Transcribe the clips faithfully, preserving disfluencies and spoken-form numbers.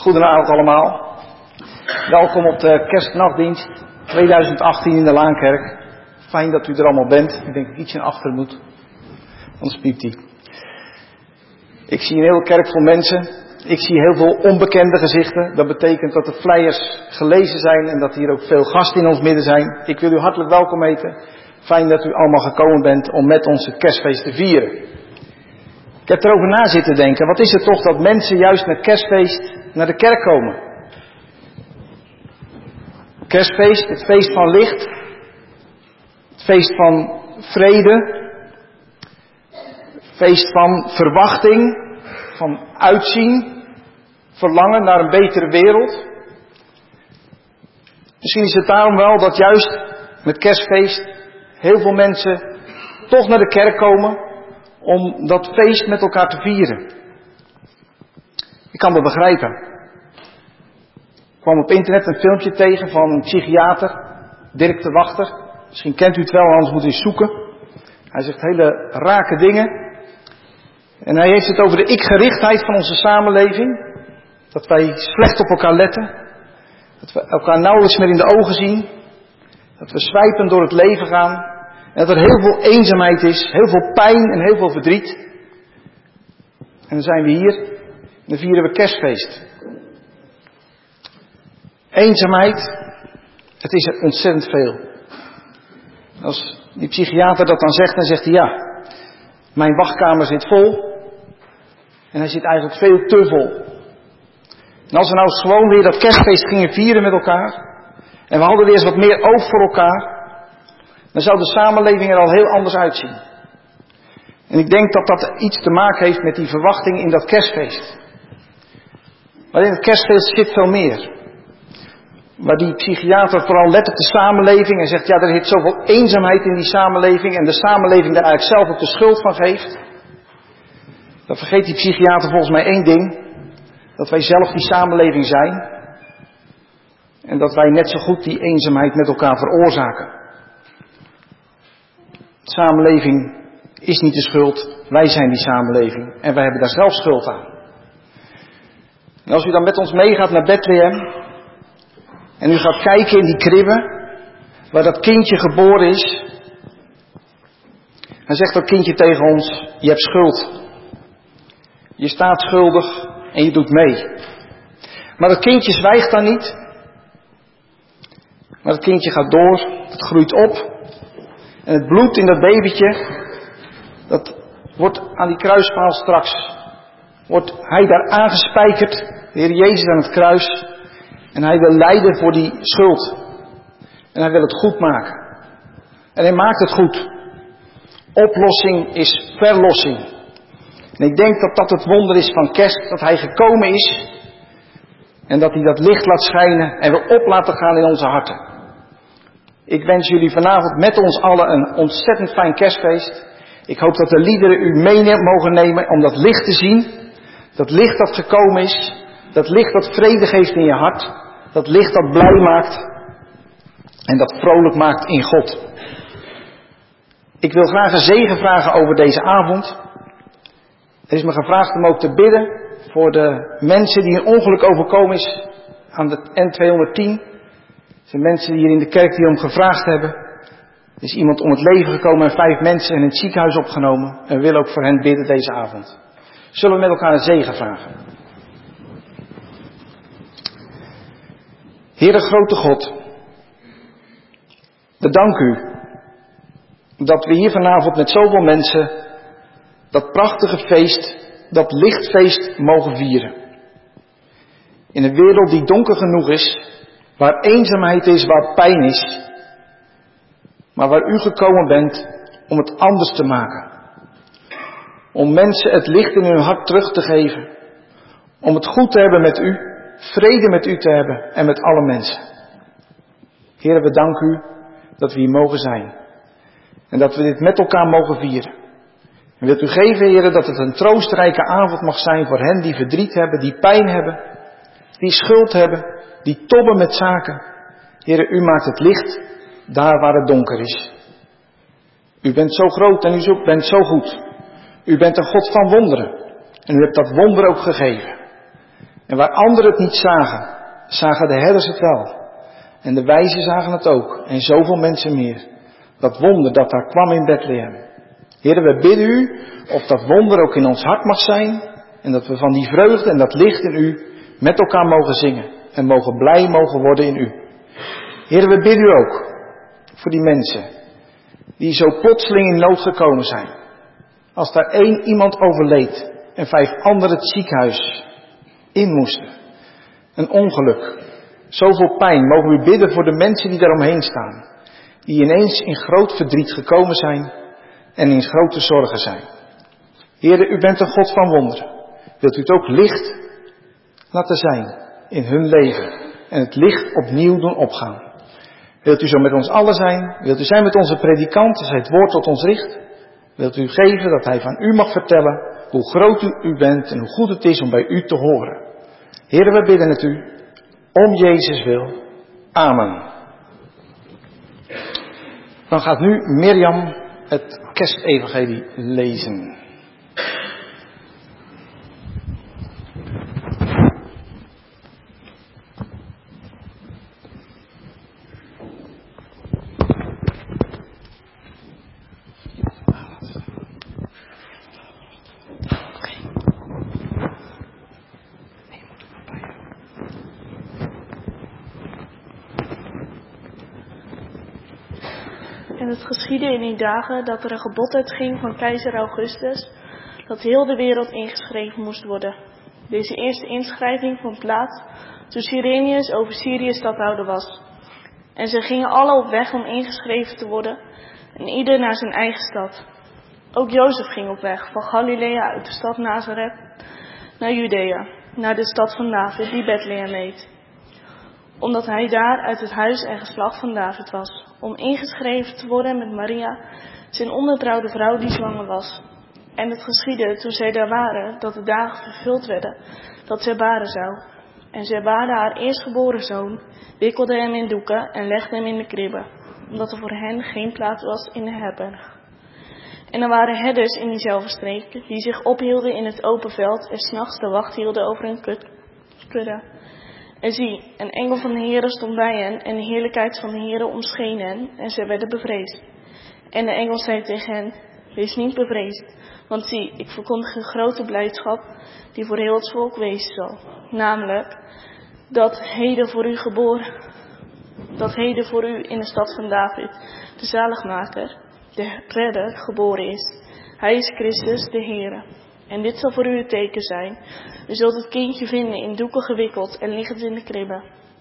Goedenavond allemaal. Welkom op de kerstnachtdienst tweeduizend achttien in de Laankerk. Fijn dat u er allemaal bent. Ik denk dat ik iets naar achter moet. Anders piept hij. Ik zie een hele kerk vol mensen. Ik zie heel veel onbekende gezichten. Dat betekent dat de flyers gelezen zijn en dat hier ook veel gasten in ons midden zijn. Ik wil u hartelijk welkom heten. Fijn dat u allemaal gekomen bent om met ons het kerstfeest te vieren. Ik heb erover na zitten denken. Wat is het toch dat mensen juist met kerstfeest naar de kerk komen? Kerstfeest, het feest van licht. Het feest van vrede. Het feest van verwachting. Van uitzien. Verlangen naar een betere wereld. Misschien is het daarom wel dat juist met kerstfeest heel veel mensen toch naar de kerk komen om dat feest met elkaar te vieren. Ik kan dat begrijpen. Ik kwam op internet een filmpje tegen van een psychiater, Dirk de Wachter. Misschien kent u het wel, anders moet u eens zoeken. Hij zegt hele rake dingen. En hij heeft het over de ik-gerichtheid van onze samenleving. Dat wij slecht op elkaar letten. Dat we elkaar nauwelijks meer in de ogen zien. Dat we zwijpend door het leven gaan. En dat er heel veel eenzaamheid is, heel veel pijn en heel veel verdriet. En dan zijn we hier en dan vieren we kerstfeest. Eenzaamheid, het is er ontzettend veel. Als die psychiater dat dan zegt, dan zegt hij ja, mijn wachtkamer zit vol. En hij zit eigenlijk veel te vol. En als we nou gewoon weer dat kerstfeest gingen vieren met elkaar. En we hadden weer eens wat meer oog voor elkaar. Dan zou de samenleving er al heel anders uitzien. En ik denk dat dat iets te maken heeft met die verwachting in dat kerstfeest. Maar in het kerstfeest zit veel meer. Waar die psychiater vooral let op de samenleving en zegt, ja, er zit zoveel eenzaamheid in die samenleving en de samenleving daar eigenlijk zelf ook de schuld van geeft. Dan vergeet die psychiater volgens mij één ding. Dat wij zelf die samenleving zijn. En dat wij net zo goed die eenzaamheid met elkaar veroorzaken. De samenleving is niet de schuld, wij zijn die samenleving en wij hebben daar zelf schuld aan. En als u dan met ons meegaat naar Bethlehem en u gaat kijken in die kribbe waar dat kindje geboren is, dan zegt dat kindje tegen ons, je hebt schuld. Je staat schuldig en je doet mee. Maar dat kindje zwijgt dan niet, maar dat kindje gaat door, het groeit op. En het bloed in dat babytje, dat wordt aan die kruispaal straks, wordt hij daar aangespijkerd, de Heer Jezus aan het kruis. En hij wil lijden voor die schuld. En hij wil het goed maken. En hij maakt het goed. Oplossing is verlossing. En ik denk dat dat het wonder is van kerst, dat hij gekomen is. En dat hij dat licht laat schijnen en wil op laten gaan in onze harten. Ik wens jullie vanavond met ons allen een ontzettend fijn kerstfeest. Ik hoop dat de liederen u mee mogen nemen om dat licht te zien. Dat licht dat gekomen is. Dat licht dat vrede geeft in je hart. Dat licht dat blij maakt. En dat vrolijk maakt in God. Ik wil graag een zegen vragen over deze avond. Er is me gevraagd om ook te bidden voor de mensen die een ongeluk overkomen is aan de N tweehonderdtien. Er zijn mensen hier in de kerk die om gevraagd hebben. Er is iemand om het leven gekomen en vijf mensen in het ziekenhuis opgenomen. En we willen ook voor hen bidden deze avond. Zullen we met elkaar een zegen vragen? Heere grote God, bedank u dat we hier vanavond met zoveel mensen dat prachtige feest, dat lichtfeest mogen vieren. In een wereld die donker genoeg is, waar eenzaamheid is, waar pijn is. Maar waar u gekomen bent om het anders te maken. Om mensen het licht in hun hart terug te geven. Om het goed te hebben met u. Vrede met u te hebben en met alle mensen. Heer, we danken u dat we hier mogen zijn. En dat we dit met elkaar mogen vieren. En wilt u geven, Heer, dat het een troostrijke avond mag zijn voor hen die verdriet hebben, die pijn hebben. Die schuld hebben. Die tobben met zaken. Heere, u maakt het licht daar waar het donker is. U bent zo groot en u bent zo goed. U bent een God van wonderen. En u hebt dat wonder ook gegeven. En En waar anderen het niet zagen, zagen de herders het wel. En de wijzen zagen het ook. En zoveel mensen meer. Dat wonder dat daar kwam in Bethlehem. Heere, we bidden u of dat wonder ook in ons hart mag zijn. En dat we van die vreugde en dat licht in u met elkaar mogen zingen. En mogen blij mogen worden in u. Heere, we bidden u ook voor die mensen die zo plotseling in nood gekomen zijn. Als daar één iemand overleed en vijf anderen het ziekenhuis in moesten. Een ongeluk. Zoveel pijn. Mogen we bidden voor de mensen die daaromheen staan. Die ineens in groot verdriet gekomen zijn en in grote zorgen zijn. Heere, u bent een God van wonderen. Wilt u het ook licht laten zijn in hun leven. En het licht opnieuw doen opgaan. Wilt u zo met ons allen zijn? Wilt u zijn met onze predikant als hij het woord tot ons richt? Wilt u geven dat hij van u mag vertellen hoe groot u, u bent en hoe goed het is om bij u te horen. Heere, we bidden het u. Om Jezus wil. Amen. Dan gaat nu Mirjam het kerstevangelie lezen. En het geschiedde in die dagen dat er een gebod uitging van keizer Augustus, dat heel de wereld ingeschreven moest worden. Deze eerste inschrijving vond plaats toen Cyrenius over Syrië stadhouder was. En ze gingen alle op weg om ingeschreven te worden, en ieder naar zijn eigen stad. Ook Jozef ging op weg van Galilea uit de stad Nazareth naar Judea, naar de stad van David die Bethlehem heet. Omdat hij daar uit het huis en geslacht van David was, om ingeschreven te worden met Maria, zijn ondertrouwde vrouw die zwanger was. En het geschiedde toen zij daar waren, dat de dagen vervuld werden, dat zij baren zou. En zij baarde haar eerstgeboren zoon, wikkelde hem in doeken en legde hem in de kribbe, omdat er voor hen geen plaats was in de herberg. En er waren herders in diezelfde streek, die zich ophielden in het open veld en 's nachts de wacht hielden over hun kudde. En zie, een engel van de Heere stond bij hen en de heerlijkheid van de Heere omscheen hen en zij werden bevreesd. En de engel zei tegen hen, wees niet bevreesd, want zie, ik verkondig een grote blijdschap die voor heel het volk wezen zal. Namelijk, dat heden voor u geboren, dat heden voor u in de stad van David, de zaligmaker, de redder, geboren is. Hij is Christus, de Heere. En dit zal voor u het teken zijn. U zult het kindje vinden in doeken gewikkeld en liggend in de kribbe.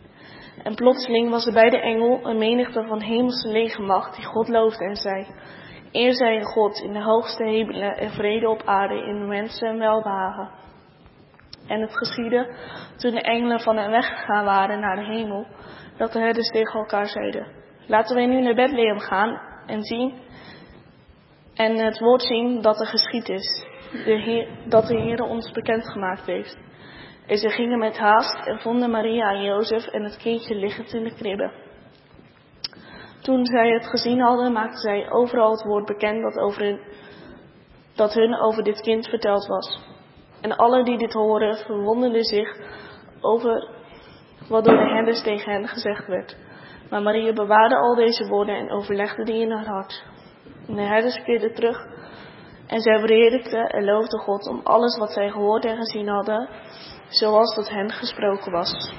En plotseling was er bij de engel een menigte van hemelse legermacht die God loofde en zei, eer zij God in de hoogste hemelen en vrede op aarde in de mensen en welbehagen. En het geschiedde toen de engelen van hen weggegaan waren naar de hemel, dat de herders tegen elkaar zeiden, laten wij nu naar Bethlehem gaan en zien en het woord zien dat er geschied is. De Heer, dat de Heer ons bekendgemaakt heeft. En ze gingen met haast en vonden Maria en Jozef en het kindje liggend in de kribbe. Toen zij het gezien hadden, maakten zij overal het woord bekend dat, over hun, dat hun over dit kind verteld was. En alle die dit hoorden verwonderden zich over wat door de herders tegen hen gezegd werd. Maar Maria bewaarde al deze woorden en overlegde die in haar hart. En de herders keerden terug en zij verheerlijkten en loofden God om alles wat zij gehoord en gezien hadden, zoals dat hen gesproken was.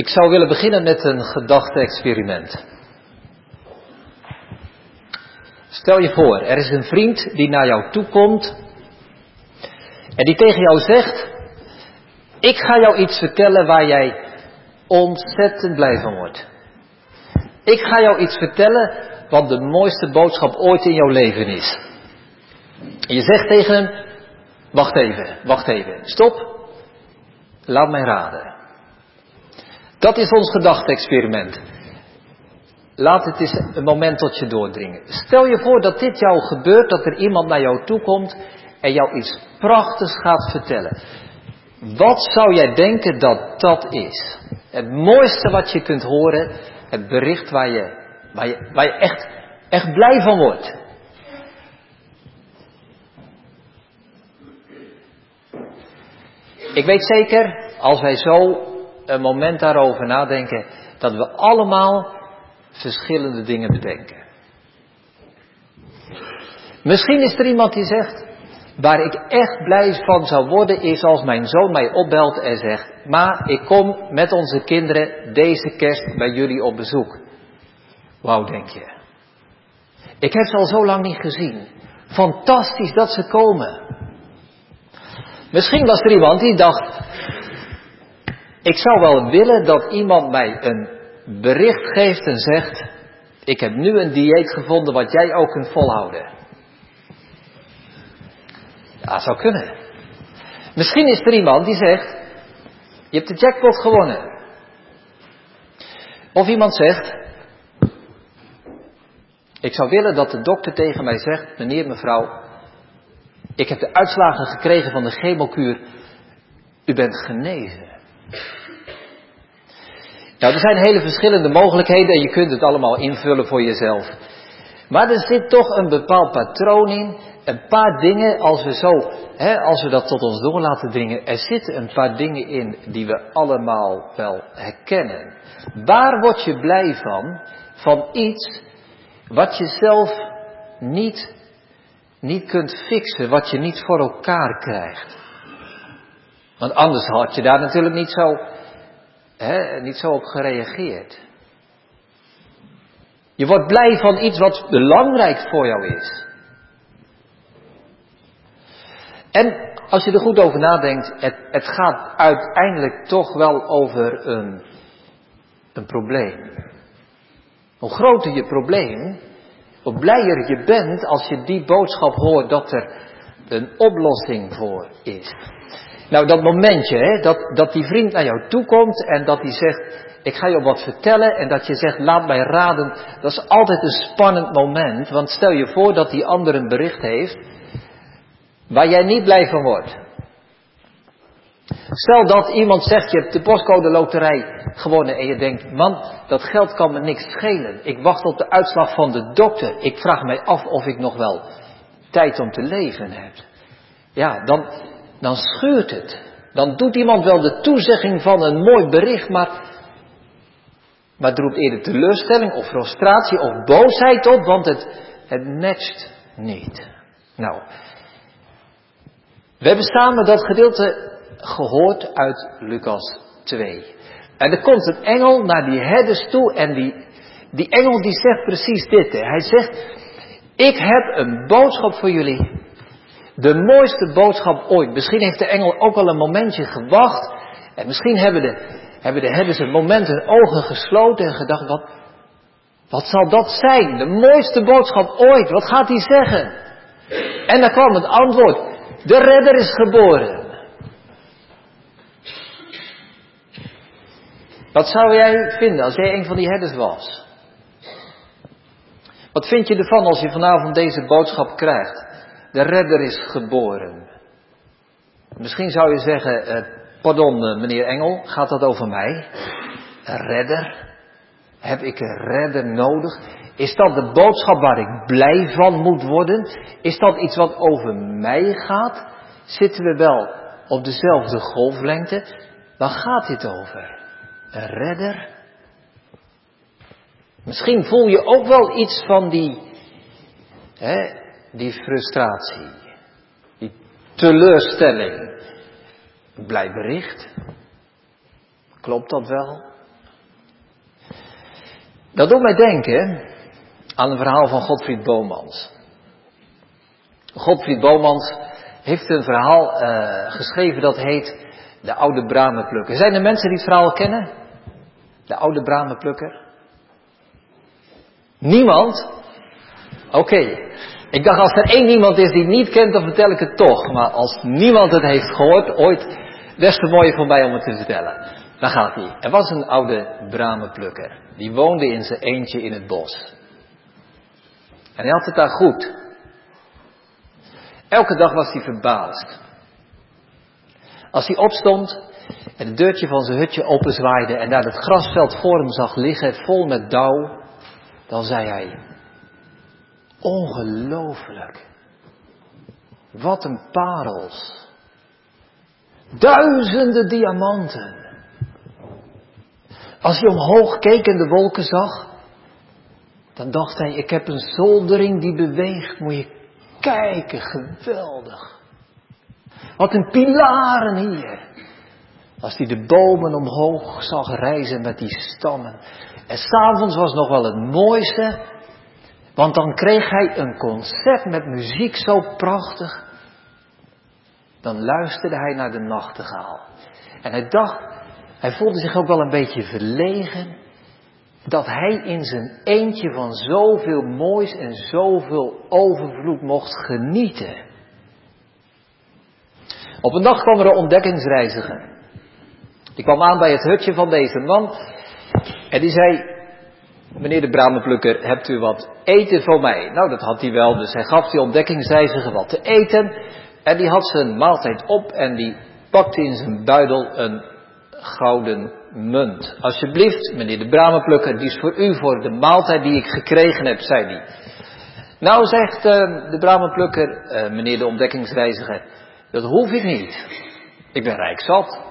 Ik zou willen beginnen met een gedachte-experiment. Stel je voor, er is een vriend die naar jou toe komt en die tegen jou zegt: ik ga jou iets vertellen waar jij ontzettend blij van wordt. Ik ga jou iets vertellen wat de mooiste boodschap ooit in jouw leven is. En je zegt tegen hem: wacht even, wacht even, stop, laat mij raden. Dat is ons gedachte-experiment. Laat het eens een moment tot je doordringen. Stel je voor dat dit jou gebeurt, dat er iemand naar jou toe komt en jou iets prachtigs gaat vertellen. Wat zou jij denken dat dat is? Het mooiste wat je kunt horen, het bericht waar je, waar je, waar je echt, echt blij van wordt. Ik weet zeker, als wij zo een moment daarover nadenken, dat we allemaal verschillende dingen bedenken. Misschien is er iemand die zegt: waar ik echt blij van zou worden is als mijn zoon mij opbelt en zegt: ma, ik kom met onze kinderen deze kerst bij jullie op bezoek. Wauw, denk je. Ik heb ze al zo lang niet gezien. Fantastisch dat ze komen. Misschien was er iemand die dacht: ik zou wel willen dat iemand mij een bericht geeft en zegt: ik heb nu een dieet gevonden wat jij ook kunt volhouden. Ja, dat zou kunnen. Misschien is er iemand die zegt: je hebt de jackpot gewonnen. Of iemand zegt: ik zou willen dat de dokter tegen mij zegt: meneer, mevrouw, ik heb de uitslagen gekregen van de chemokuur. U bent genezen. Nou, er zijn hele verschillende mogelijkheden en je kunt het allemaal invullen voor jezelf. Maar er zit toch een bepaald patroon in. Een paar dingen, als we zo, hè, als we dat tot ons door laten dringen. Er zitten een paar dingen in die we allemaal wel herkennen. Waar word je blij van? Van iets wat je zelf niet, niet kunt fixen. Wat je niet voor elkaar krijgt. Want anders had je daar natuurlijk niet zo... He, niet zo op gereageerd. Je wordt blij van iets wat belangrijk voor jou is. En als je er goed over nadenkt, het, het gaat uiteindelijk toch wel over een, een probleem. Hoe groter je probleem, hoe blijer je bent als je die boodschap hoort dat er een oplossing voor is. Nou, dat momentje, hè, dat, dat die vriend naar jou toe komt en dat hij zegt: ik ga je wat vertellen, en dat je zegt: laat mij raden, dat is altijd een spannend moment. Want stel je voor dat die ander een bericht heeft waar jij niet blij van wordt. Stel dat iemand zegt: je hebt de postcode loterij gewonnen, en je denkt: man, dat geld kan me niks schelen. Ik wacht op de uitslag van de dokter. Ik vraag mij af of ik nog wel tijd om te leven heb. Ja, dan... Dan scheurt het. Dan doet iemand wel de toezegging van een mooi bericht, maar, maar het roept eerder teleurstelling of frustratie of boosheid op, want het, het matcht niet. Nou, we hebben samen dat gedeelte gehoord uit Lucas twee. En er komt een engel naar die herders toe en die, die engel die zegt precies dit. Hè. Hij zegt: ik heb een boodschap voor jullie. De mooiste boodschap ooit. Misschien heeft de engel ook al een momentje gewacht. En misschien hebben de, hebben de herders een moment hun ogen gesloten en gedacht: wat, wat zal dat zijn? De mooiste boodschap ooit. Wat gaat hij zeggen? En dan kwam het antwoord: de redder is geboren. Wat zou jij vinden als jij een van die herders was? Wat vind je ervan als je vanavond deze boodschap krijgt? De redder is geboren. Misschien zou je zeggen: eh, pardon eh, meneer Engel, gaat dat over mij? Een redder? Heb ik een redder nodig? Is dat de boodschap waar ik blij van moet worden? Is dat iets wat over mij gaat? Zitten we wel op dezelfde golflengte? Waar gaat dit over? Een redder? Misschien voel je ook wel iets van die... Hè, Die frustratie, die teleurstelling. Blij bericht. Klopt dat wel? Dat doet mij denken aan een verhaal van Godfried Bomans. Godfried Bomans heeft een verhaal uh, geschreven dat heet De Oude Bramenplukker. Zijn er mensen die het verhaal kennen? De Oude Bramenplukker? Niemand? Oké. Okay. Ik dacht, als er één iemand is die het niet kent, dan vertel ik het toch. Maar als niemand het heeft gehoord, ooit, des te mooier voor mij om het te vertellen. Dan gaat hij. Er was een oude bramenplukker. Die woonde in zijn eentje in het bos. En hij had het daar goed. Elke dag was hij verbaasd. Als hij opstond en het deurtje van zijn hutje openzwaaide en daar het grasveld voor hem zag liggen, vol met dauw, dan zei hij: ongelooflijk. Wat een parels. Duizenden diamanten. Als hij omhoog keek en de wolken zag, dan dacht hij: ik heb een zoldering die beweegt. Moet je kijken, geweldig. Wat een pilaren hier. Als hij de bomen omhoog zag rijzen met die stammen. En 's avonds was nog wel het mooiste. Want dan kreeg hij een concert met muziek zo prachtig. Dan luisterde hij naar de nachtegaal. En hij dacht, hij voelde zich ook wel een beetje verlegen. Dat hij in zijn eentje van zoveel moois en zoveel overvloed mocht genieten. Op een dag kwam er een ontdekkingsreiziger. Die kwam aan bij het hutje van deze man. En die zei: meneer de bramenplukker, hebt u wat eten voor mij? Nou, dat had hij wel. Dus hij gaf die ontdekkingsreiziger wat te eten. En die had zijn maaltijd op en die pakte in zijn buidel een gouden munt. Alsjeblieft, meneer de bramenplukker, die is voor u voor de maaltijd die ik gekregen heb, zei hij. Nou, zegt uh, de bramenplukker, uh, meneer de ontdekkingsreiziger, dat hoef ik niet. Ik ben rijk zat.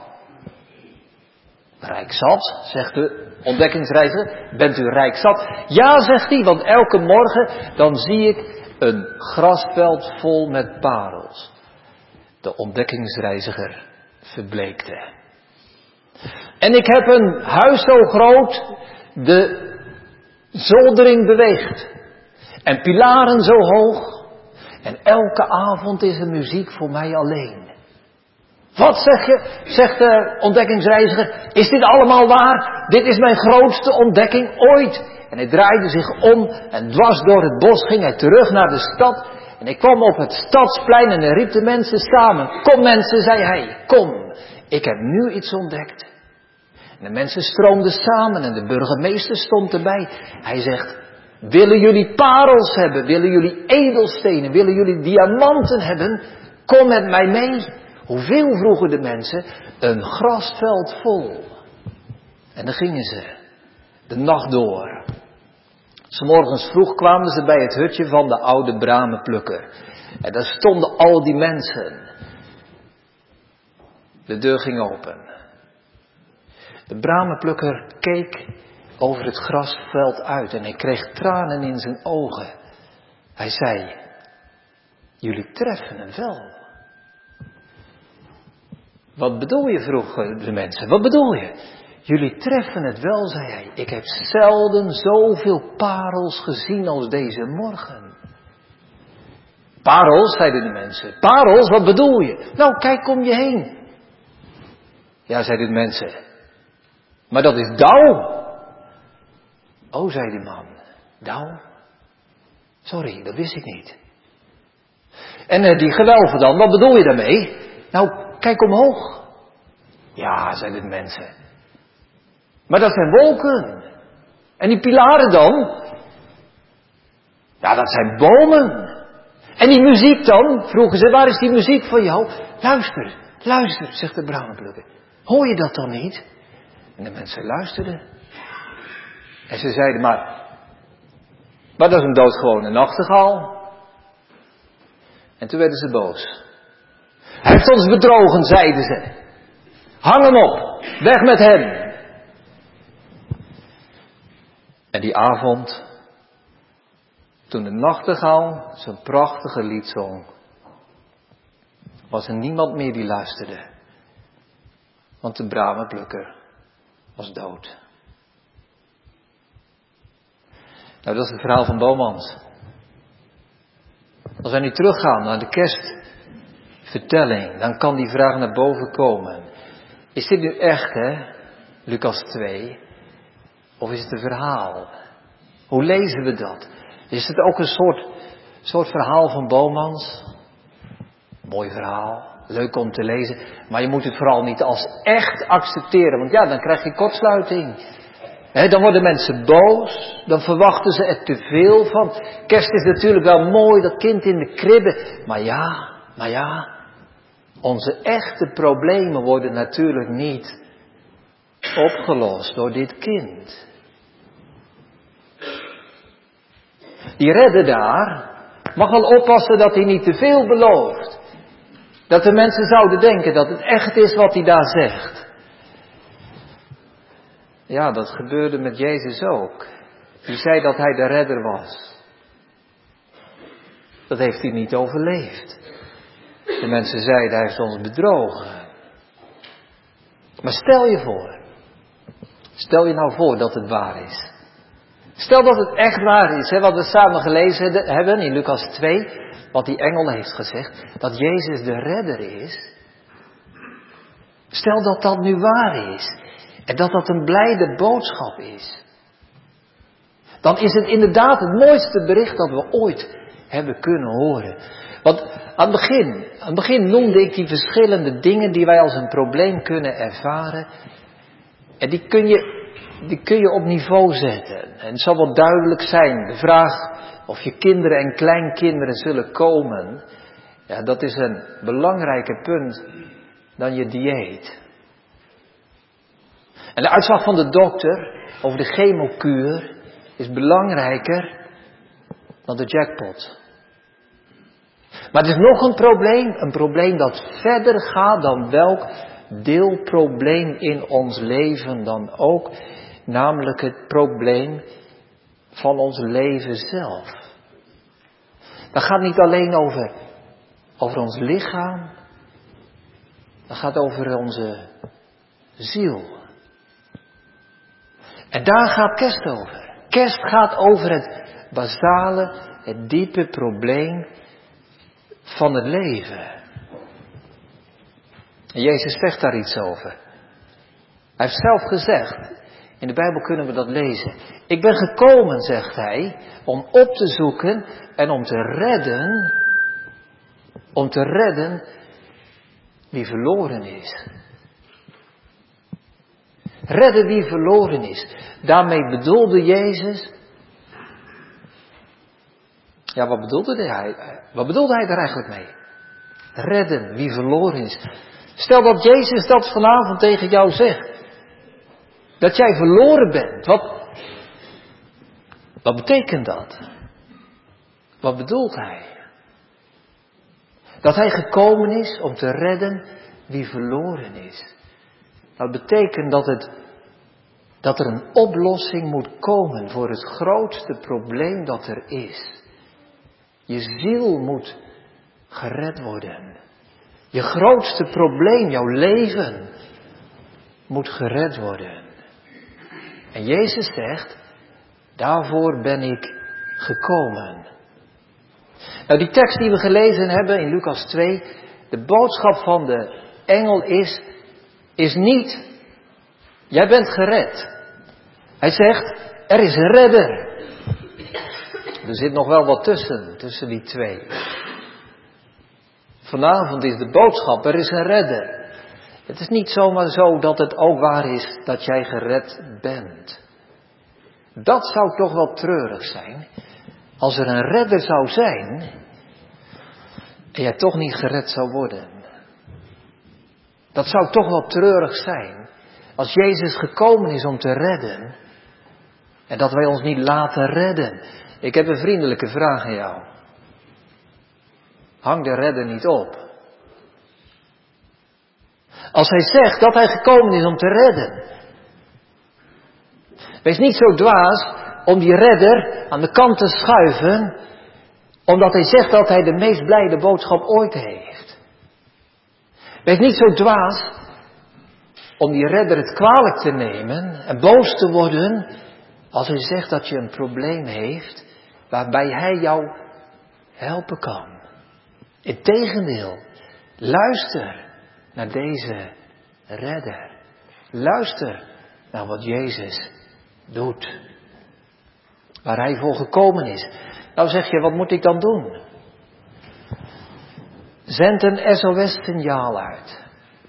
Rijk zat, zegt de ontdekkingsreiziger. Bent u rijk zat? Ja, zegt hij, want elke morgen dan zie ik een grasveld vol met parels. De ontdekkingsreiziger verbleekte. En ik heb een huis zo groot, de zoldering beweegt. En pilaren zo hoog. En elke avond is er muziek voor mij alleen. Wat zeg je, zegt de ontdekkingsreiziger, is dit allemaal waar? Dit is mijn grootste ontdekking ooit. En hij draaide zich om en dwars door het bos ging hij terug naar de stad. En hij kwam op het stadsplein en hij riep de mensen samen. Kom mensen, zei hij, kom, ik heb nu iets ontdekt. En de mensen stroomden samen en de burgemeester stond erbij. Hij zegt, willen jullie parels hebben? Willen jullie edelstenen? Willen jullie diamanten hebben? Kom met mij mee. Hoeveel vroegen de mensen? Een grasveld vol. En dan gingen ze de nacht door. 'S Morgens vroeg kwamen ze bij het hutje van de oude bramenplukker. En daar stonden al die mensen. De deur ging open. De bramenplukker keek over het grasveld uit en hij kreeg tranen in zijn ogen. Hij zei, jullie treffen hem wel. Wat bedoel je, vroegen de mensen. Wat bedoel je? Jullie treffen het wel, zei hij. Ik heb zelden zoveel parels gezien als deze morgen. Parels, zeiden de mensen. Parels, wat bedoel je? Nou, kijk om je heen. Ja, zeiden de mensen. Maar dat is dauw. Oh, zei de man. Dauw? Sorry, dat wist ik niet. En uh, die gewelven dan, wat bedoel je daarmee? Nou, kijk omhoog. Ja, zeiden de mensen. Maar dat zijn wolken. En die pilaren dan? Ja, dat zijn bomen. En die muziek dan? Vroegen ze, waar is die muziek van jou? Luister, luister, zegt de bramenplukker. Hoor je dat dan niet? En de mensen luisterden. En ze zeiden, maar, maar dat is een doodgewone nachtegaal. En toen werden ze boos. Hij heeft ons bedrogen, zeiden ze. Hang hem op, weg met hem. En die avond, toen de nachtegaal zijn prachtige lied zong, was er niemand meer die luisterde. Want de bramenplukker was dood. Nou, dat is het verhaal van Bomans. Als wij nu teruggaan naar de kerstvertelling, dan kan die vraag naar boven komen. Is dit nu echt, hè? Lucas twee. Of is het een verhaal? Hoe lezen we dat? Is het ook een soort, soort verhaal van Bomans? Mooi verhaal. Leuk om te lezen. Maar je moet het vooral niet als echt accepteren. Want ja, dan krijg je kortsluiting. He, dan worden mensen boos. Dan verwachten ze er te veel van. Kerst is natuurlijk wel mooi, dat kind in de kribbe. Maar ja, maar ja. Onze echte problemen worden natuurlijk niet opgelost door dit kind. Die redder daar mag wel oppassen dat hij niet te veel belooft. Dat de mensen zouden denken dat het echt is wat hij daar zegt. Ja, dat gebeurde met Jezus ook. Die zei dat hij de redder was. Dat heeft hij niet overleefd. De mensen zeiden hij heeft ons bedrogen. Maar stel je voor. Stel je nou voor dat het waar is. Stel dat het echt waar is, hè, wat we samen gelezen hebben in Lucas twee. Wat die engel heeft gezegd, dat Jezus de redder is. Stel dat dat nu waar is. En dat dat een blijde boodschap is. Dan is het inderdaad het mooiste bericht dat we ooit hebben kunnen horen. Want aan het begin, aan het begin noemde ik die verschillende dingen die wij als een probleem kunnen ervaren. En die kun je, die kun je op niveau zetten. En het zal wel duidelijk zijn. De vraag of je kinderen en kleinkinderen zullen komen. Ja, dat is een belangrijker punt dan je dieet. En de uitslag van de dokter over de chemokuur is belangrijker dan de jackpot. Maar er is nog een probleem, een probleem dat verder gaat dan welk deelprobleem in ons leven dan ook, namelijk het probleem van ons leven zelf. Dat gaat niet alleen over, over ons lichaam, dat gaat over onze ziel. En daar gaat kerst over. Kerst gaat over het basale, het diepe probleem van het leven. En Jezus zegt daar iets over. Hij heeft zelf gezegd, in de Bijbel kunnen we dat lezen. Ik ben gekomen, zegt hij, om op te zoeken en om te redden, om te redden wie verloren is. Redden wie verloren is. Daarmee bedoelde Jezus. Ja, wat bedoelde hij? Wat bedoelde hij daar eigenlijk mee? Redden wie verloren is. Stel dat Jezus dat vanavond tegen jou zegt. Dat jij verloren bent. Wat, wat betekent dat? Wat bedoelt hij? Dat hij gekomen is om te redden wie verloren is. Dat betekent dat, het, dat er een oplossing moet komen voor het grootste probleem dat er is. Je ziel moet gered worden. Je grootste probleem, jouw leven, moet gered worden. En Jezus zegt, daarvoor ben ik gekomen. Nou, die tekst die we gelezen hebben in Lucas twee, de boodschap van de engel is, is niet, jij bent gered. Hij zegt, er is een redder. Er zit nog wel wat tussen, tussen die twee. Vanavond is de boodschap, er is een redder. Het is niet zomaar zo dat het ook waar is dat jij gered bent. Dat zou toch wel treurig zijn, als er een redder zou zijn en jij toch niet gered zou worden. Dat zou toch wel treurig zijn, als Jezus gekomen is om te redden en dat wij ons niet laten redden. Ik heb een vriendelijke vraag aan jou. Hang de redder niet op. Als hij zegt dat hij gekomen is om te redden. Wees niet zo dwaas om die redder aan de kant te schuiven, omdat hij zegt dat hij de meest blijde boodschap ooit heeft. Wees niet zo dwaas om die redder het kwalijk te nemen en boos te worden Als u zegt dat je een probleem heeft waarbij hij jou helpen kan. Integendeel, luister naar deze redder. Luister naar wat Jezus doet. Waar hij voor gekomen is. Nou zeg je, wat moet ik dan doen? Zend een S O S-signaal uit.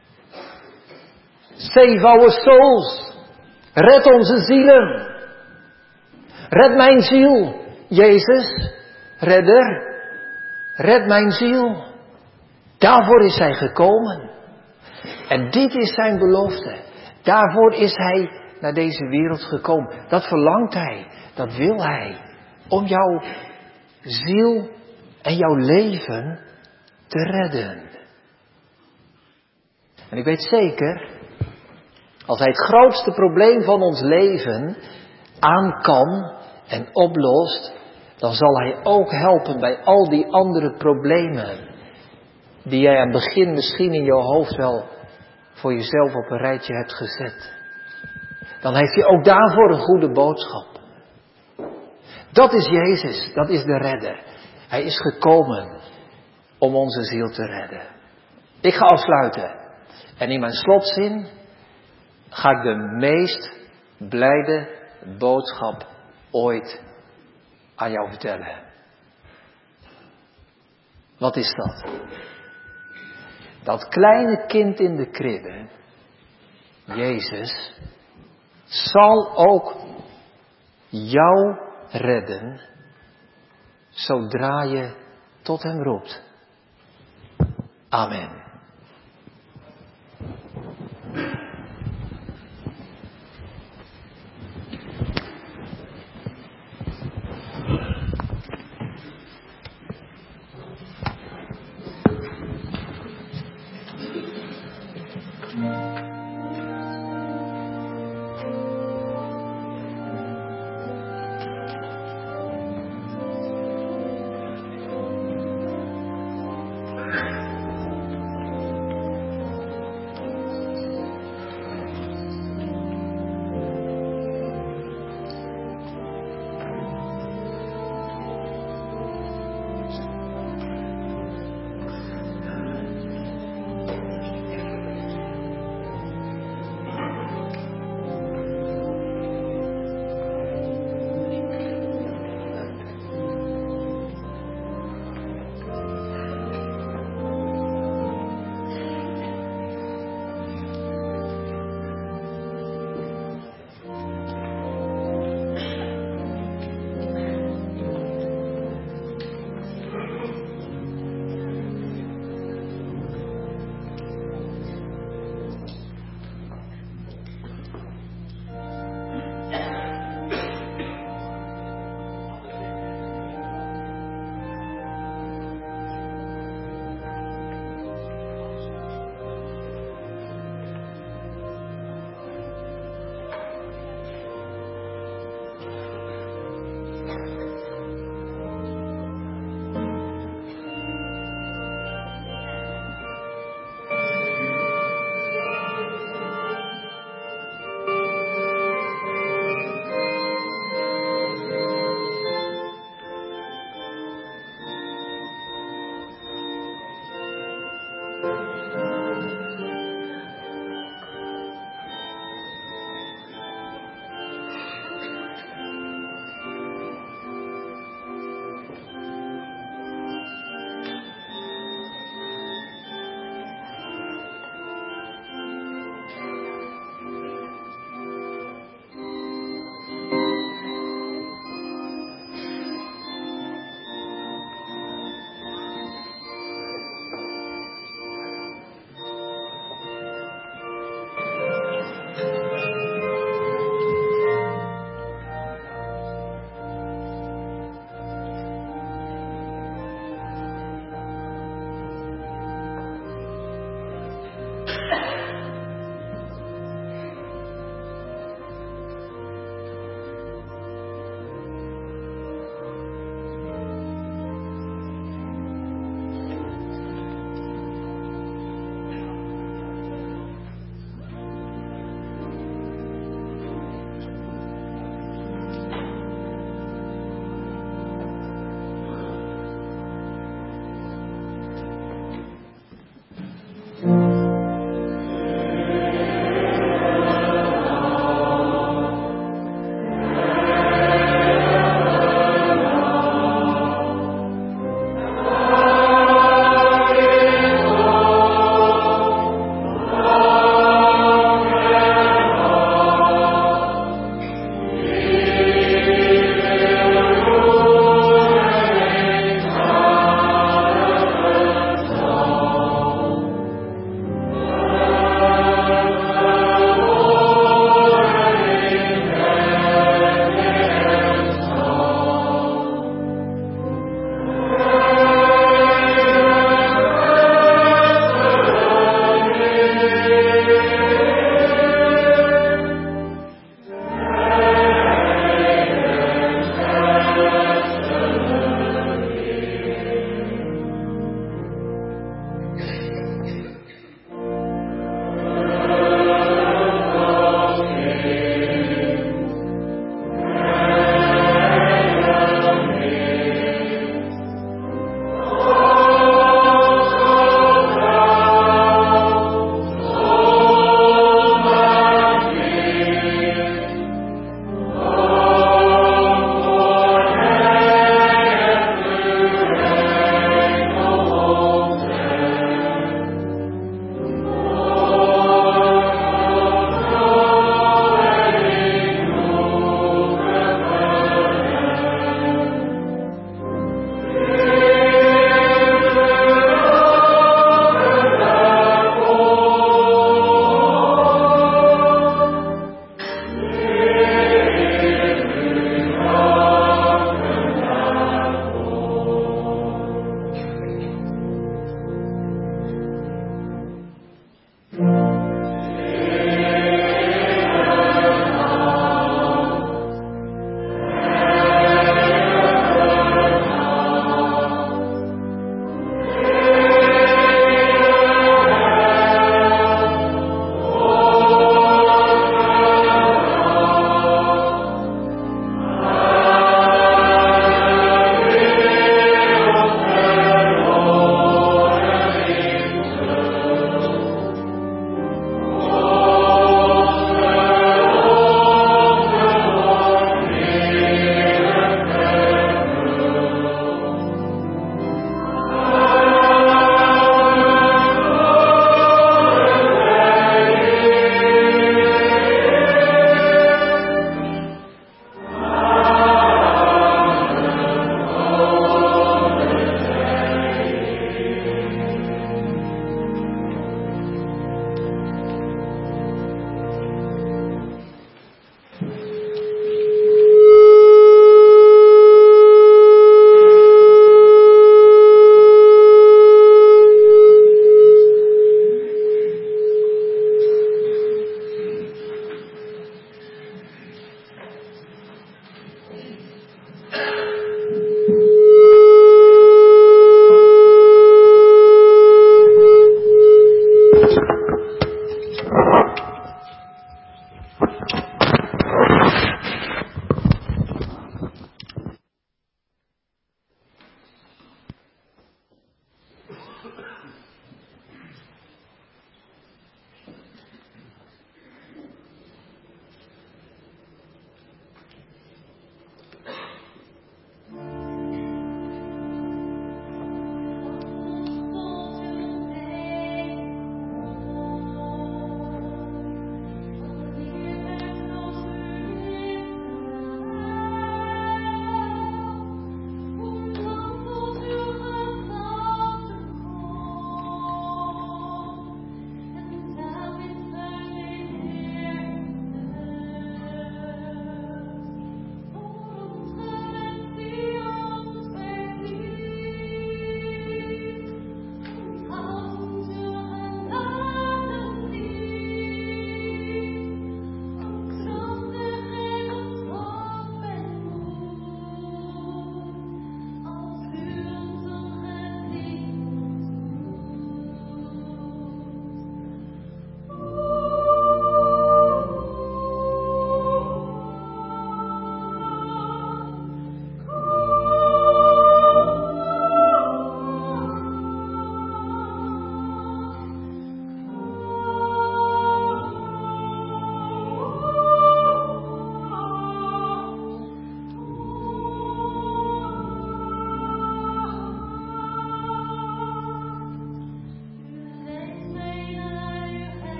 Save our souls. Red onze zielen. Red mijn ziel, Jezus, redder. Red mijn ziel. Daarvoor is hij gekomen. En dit is zijn belofte. Daarvoor is hij naar deze wereld gekomen. Dat verlangt hij. Dat wil hij. Om jouw ziel en jouw leven te redden. En ik weet zeker, als hij het grootste probleem van ons leven aan kan en oplost, dan zal hij ook helpen bij al die andere problemen die jij aan het begin misschien in je hoofd wel voor jezelf op een rijtje hebt gezet. Dan heeft hij ook daarvoor een goede boodschap. Dat is Jezus, dat is de redder. Hij is gekomen om onze ziel te redden. Ik ga afsluiten. En in mijn slotzin ga ik de meest blijde boodschap ooit aan jou vertellen. Wat is dat? Dat kleine kind in de kribbe, Jezus, zal ook jou redden, zodra je tot hem roept. Amen.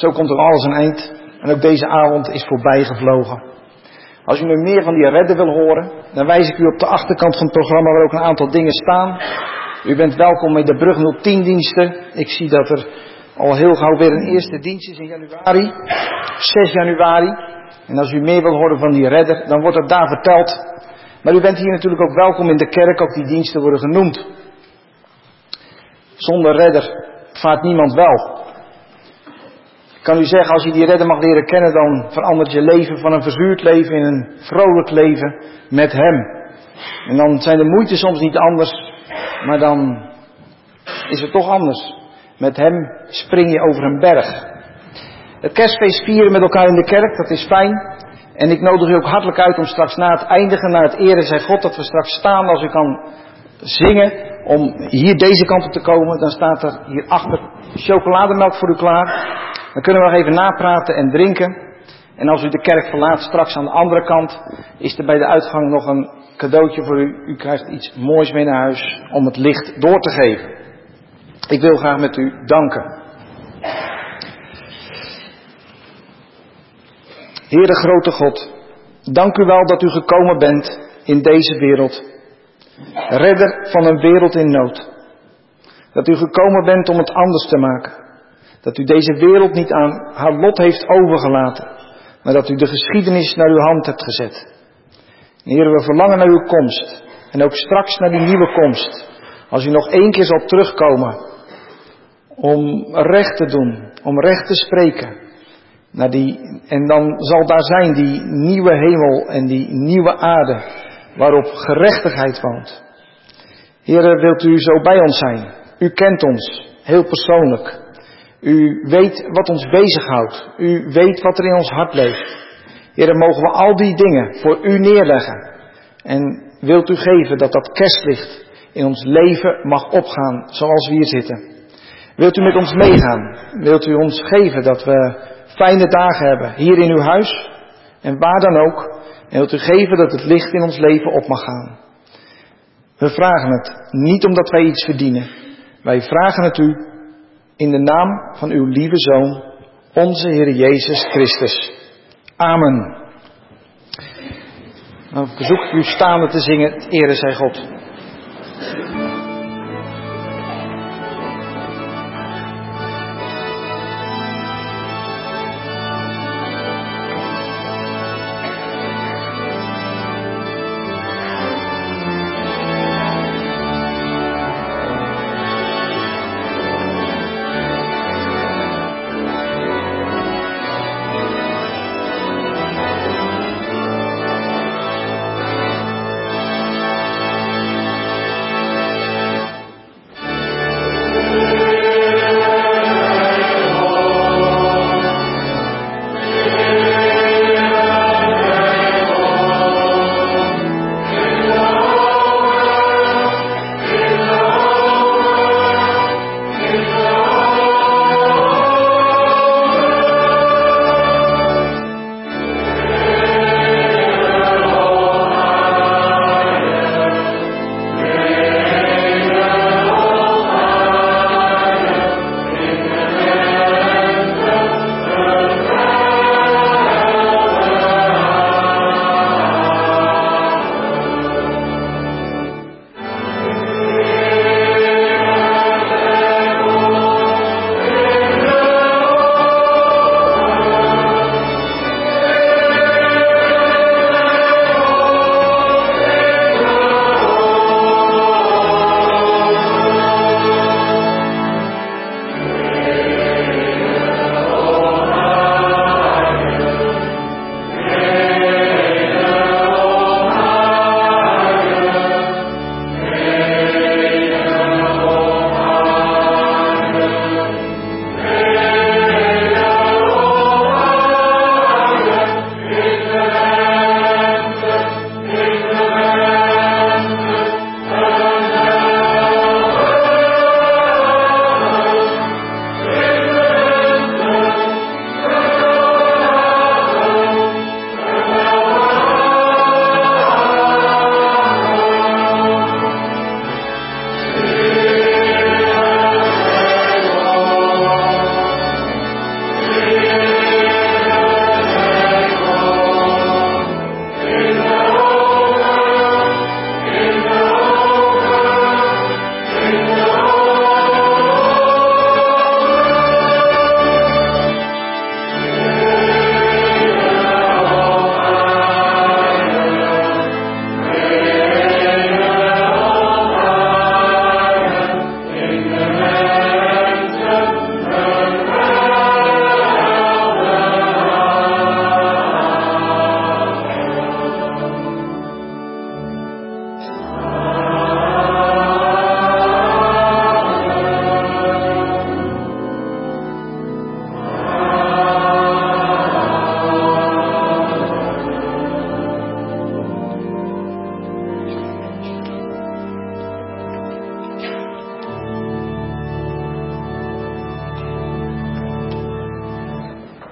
Zo komt er alles een eind. En ook deze avond is voorbij gevlogen. Als u nu meer van die redder wil horen, dan wijs ik u op de achterkant van het programma waar ook een aantal dingen staan. U bent welkom met de Brug nul tien diensten. Ik zie dat er al heel gauw weer een eerste dienst is in januari. zes januari. En als u meer wil horen van die redder, dan wordt het daar verteld. Maar u bent hier natuurlijk ook welkom in de kerk, ook die diensten worden genoemd. Zonder redder vaart niemand wel. Ik kan u zeggen, als je die redder mag leren kennen, dan verandert je leven van een verzuurd leven in een vrolijk leven met hem. En dan zijn de moeite soms niet anders, maar dan is het toch anders. Met hem spring je over een berg. Het kerstfeest vieren met elkaar in de kerk, dat is fijn. En ik nodig u ook hartelijk uit om straks na het eindigen, na het eren zij God, dat we straks staan als u kan zingen, om hier deze kant op te komen. Dan staat er hierachter chocolademelk voor u klaar. Dan kunnen we nog even napraten en drinken. En als u de kerk verlaat, straks aan de andere kant, is er bij de uitgang nog een cadeautje voor u. U krijgt iets moois mee naar huis om het licht door te geven. Ik wil graag met u danken. Heere grote God, dank u wel dat u gekomen bent in deze wereld. Redder van een wereld in nood. Dat u gekomen bent om het anders te maken. Dat u deze wereld niet aan haar lot heeft overgelaten, maar dat u de geschiedenis naar uw hand hebt gezet. Heere, we verlangen naar uw komst. En ook straks naar die nieuwe komst. Als u nog één keer zal terugkomen. Om recht te doen. Om recht te spreken. Naar die, en dan zal daar zijn die nieuwe hemel en die nieuwe aarde. Waarop gerechtigheid woont. Heere, wilt u zo bij ons zijn? U kent ons. Heel persoonlijk. U weet wat ons bezighoudt. U weet wat er in ons hart leeft. Heere, mogen we al die dingen voor u neerleggen. En wilt u geven dat dat kerstlicht in ons leven mag opgaan zoals we hier zitten. Wilt u met ons meegaan? Wilt u ons geven dat we fijne dagen hebben hier in uw huis en waar dan ook. En wilt u geven dat het licht in ons leven op mag gaan. We vragen het niet omdat wij iets verdienen. Wij vragen het u in de naam van uw lieve Zoon, onze Heer Jezus Christus. Amen. Dan verzoek ik u staande te zingen, het ere zij God.